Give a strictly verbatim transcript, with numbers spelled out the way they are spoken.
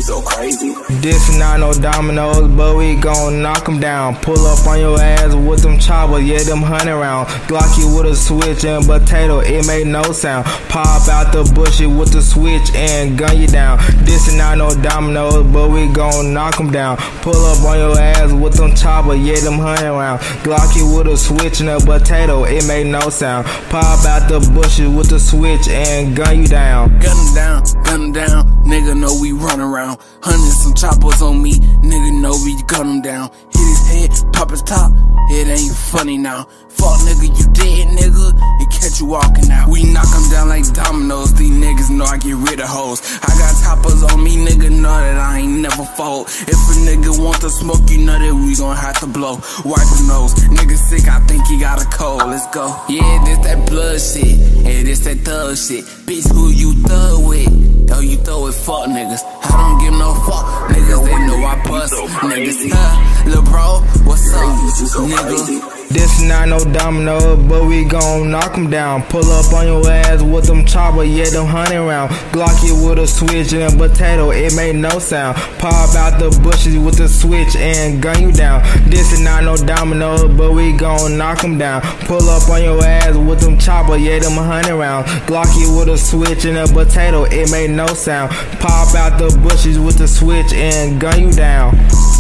so crazy. This not no dominoes, but we gon' knock 'em down. Pull up on your ass with them choppers, yeah, them hundred round. Glock you with a switch and potato, it made no sound. Pop out the bushes with the switch and gun you down. This not no dominoes, but we gon' knock 'em down. Pull up on your ass with them choppers, yeah, them hundred round. Glock you with a switch and a potato, it made no sound. Pop out the bushes with the switch and gun you down. Gun him down, gun him down, nigga know we run around. Hundreds some choppers on me, nigga know we gun him down. Hit his head, pop his top, it ain't funny now. Fuck nigga, you dead nigga, and catch you walking out. We knock him down like dominoes, these niggas know I get rid of hoes. I got choppers on me, nigga know that I ain't never fold. If a nigga want to smoke, you know that we gon' have to blow. Wipe his nose, nigga sick, I think he got a cold, let's go. Yeah, this that blood shit, yeah, this that thug shit. Bitch, who you thug with? Yo, you throw it, fuck niggas. I don't give no fuck, niggas, they know I bust. Niggas, huh, lil' bro, what's up, nigga? This not no domino, but we gon' knock 'em down. Pull up on your ass with them chopper, yeah, them hundred round. Glock you with a switch and a potato, it made no sound. Pop out the bushes with the switch and gun you down. This is not no domino, but we gon' knock 'em down. Pull up on your ass with them chopper, yeah, them hundred round. Glock you with a switch and a potato, it made no sound. Pop out the bushes with the switch and gun you down.